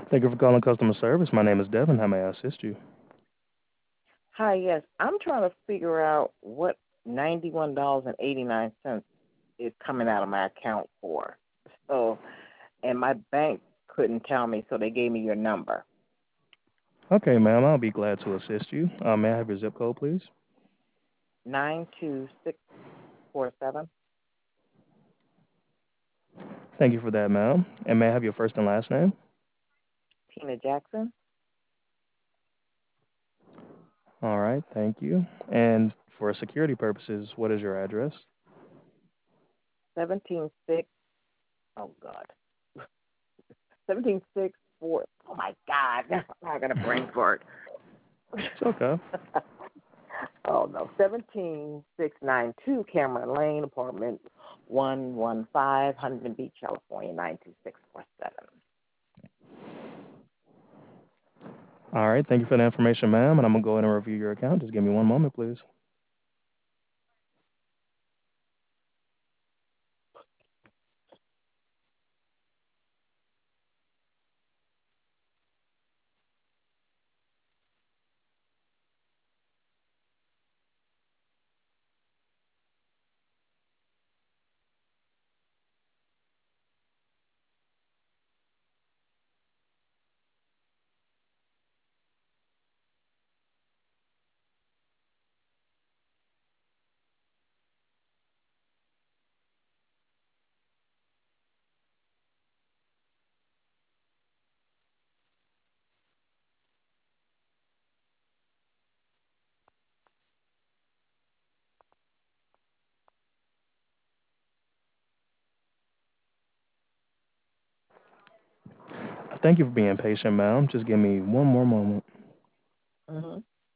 Thank you for calling customer service. My name is Devin. How may I assist you? Hi, yes. I'm trying to figure out what $91.89 is coming out of my account for. So, and my bank couldn't tell me, so they gave me your number. Okay, ma'am. I'll be glad to assist you. May I have your zip code, please? 92647. Thank you for that, ma'am. And may I have your first and last name? Tina Jackson, All right. Thank you. And for security purposes, what is your address? 176. Oh, God. 176 4. Oh, my God. I got a brain fart. It's okay. Oh, no. 17692 Cameron Lane, apartment 115, Huntington Beach, California, 92647. All right. Thank you for the information, ma'am. And I'm going to go ahead and review your account. Just give me one moment, please. Thank you for being patient, ma'am. Just give me one more moment. Mm-hmm.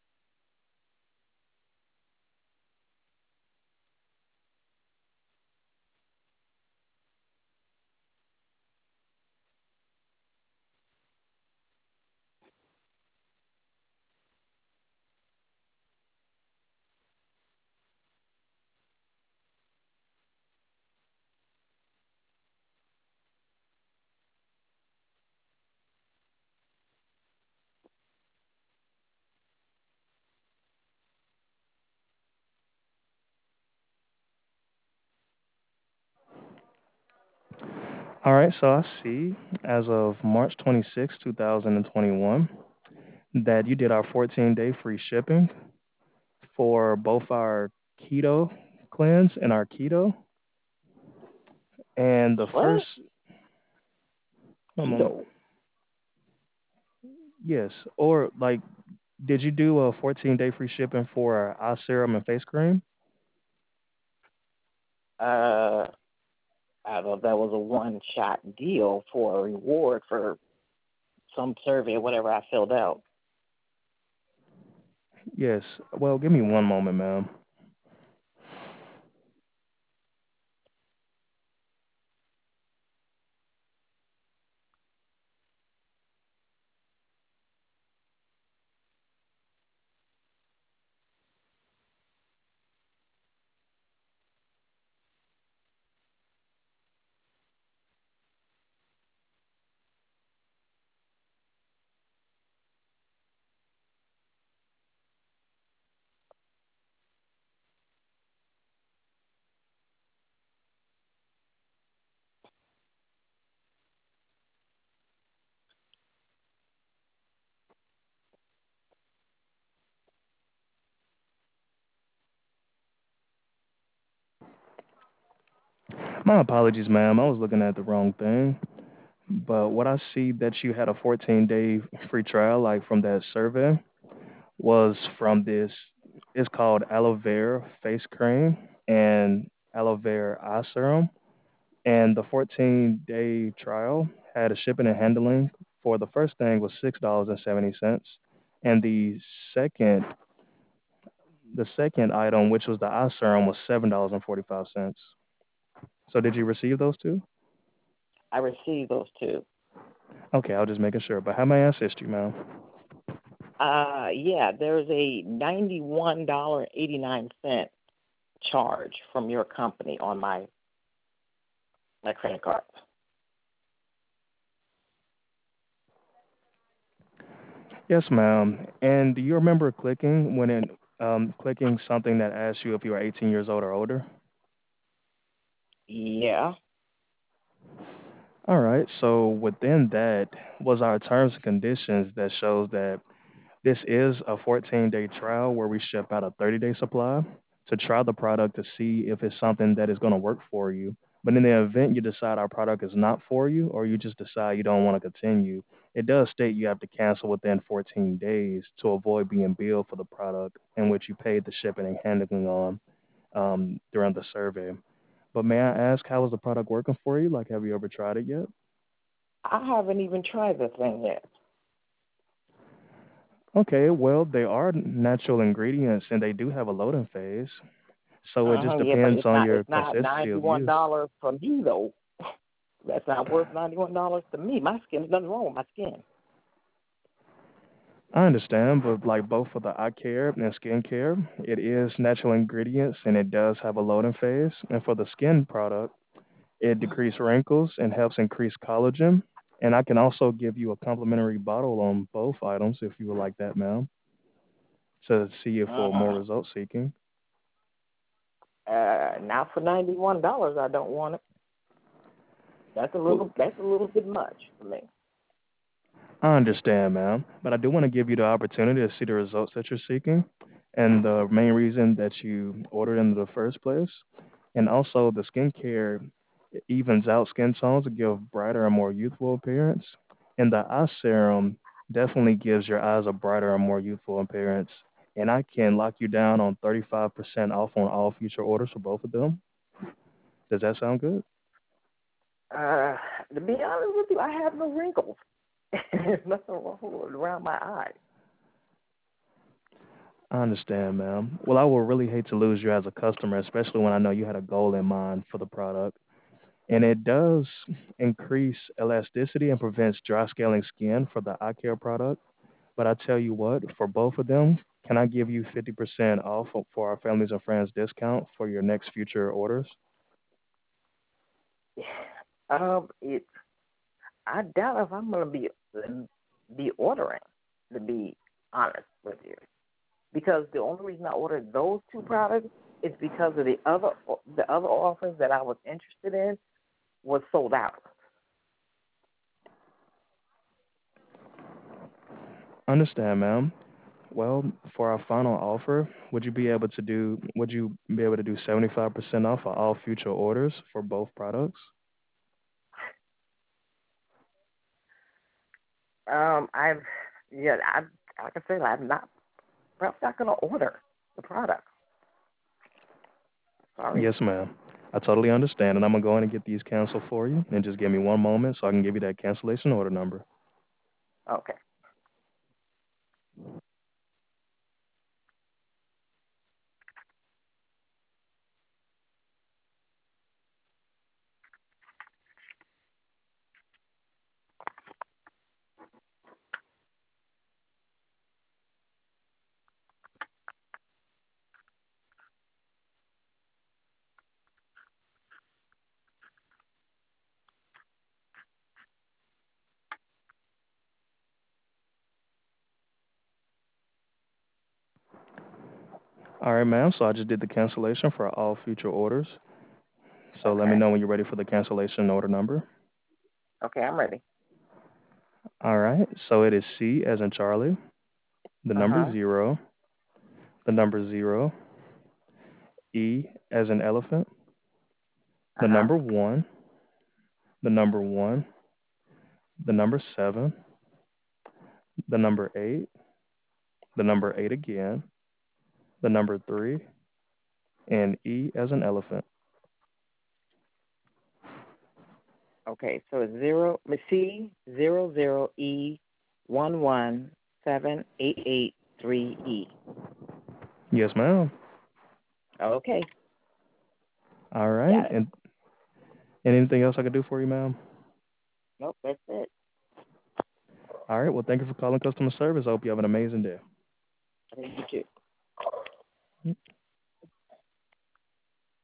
All right. So I see as of March 26, 2021, that you did our 14-day free shipping for both our keto cleanse and our keto. And the What? first, one moment. Keto. Yes. Or like, did you do a 14-day free shipping for eye serum and face cream? Uh, I thought that was a one-shot deal for a reward for some survey or whatever I filled out. Yes. Well, give me one moment, ma'am. My apologies, ma'am. I was looking at the wrong thing. But what I see that you had a 14-day free trial, like from that survey, was from this. It's called aloe vera face cream and aloe vera eye serum. And the 14-day trial had a shipping and handling for the first thing was $6.70, and second the second item, which was the eye serum, was $7.45. So did you receive those two? I received those two. Okay, I was just making sure. But how may I assist you, ma'am? Yeah, there's a $91.89 charge from your company on my credit card. Yes, ma'am. And do you remember clicking something that asks you if you are 18 years old or older? Yeah. All right. So within that was our terms and conditions that shows that this is a 14-day trial where we ship out a 30-day supply to try the product to see if it's something that is going to work for you. But in the event you decide our product is not for you or you just decide you don't want to continue, it does state you have to cancel within 14 days to avoid being billed for the product in which you paid the shipping and handling on during the survey. But may I ask, how is the product working for you? Like, have you ever tried it yet? I haven't even tried the thing yet. Okay, well, they are natural ingredients and they do have a loading phase. So it just Yeah, but depends it's on not. your It's not consistency of $91 use. for me though. That's not worth $91 to me. My skin's nothing wrong with my skin. I understand, but like both for the eye care and skin care, it is natural ingredients and it does have a loading phase. And for the skin product, it decreases wrinkles and helps increase collagen. And I can also give you a complimentary bottle on both items if you would like that, ma'am, to see if for more Uh-huh. result seeking. Not for $91. I don't want it. That's a Well, little. That's a little bit much for me. I understand, ma'am, but I do want to give you the opportunity to see the results that you're seeking and the main reason that you ordered in the first place. And also, the skincare evens out skin tones to give brighter and more youthful appearance. And the eye serum definitely gives your eyes a brighter and more youthful appearance. And I can lock you down on 35% off on all future orders for both of them. Does that sound good? Uh, to be honest with you, I have no wrinkles. There's nothing wrong around my eyes. I understand, ma'am. Well, I will really hate to lose you as a customer, especially when I know you had a goal in mind for the product. And it does increase elasticity and prevents dry scaling skin for the eye care product. But I tell you what, for both of them, can I give you 50% off for our families and friends discount for your next future orders? It. I doubt if I'm gonna be ordering. To be honest with you, because the only reason I ordered those two products is because of the other offers that I was interested in was sold out. Understand, ma'am. Well, for our final offer, would you be able to do 75% off of all future orders for both products? I've yeah, I like I said, I'm not perhaps not gonna order the product. Sorry. Yes, ma'am. I totally understand, and I'm gonna go in and get these canceled for you. And just give me one moment so I can give you that cancellation order number. Okay. All right, ma'am. So I just did the cancellation for all future orders. So let me Okay. know when you're ready for the cancellation order number. Okay, I'm ready. All right. So it is C as in Charlie, the Uh number huh. zero, the number zero, E as in elephant, Uh the huh. number one, the number one, the number seven, the number eight, the number eight again, the number three, and E as an elephant. Okay, so it's C00E 11788 3E. Yes, ma'am. Okay, All right. got it. And anything else I can do for you, ma'am? Nope, that's it. All right. Well, thank you for calling customer service. I hope you have an amazing day. I think you too.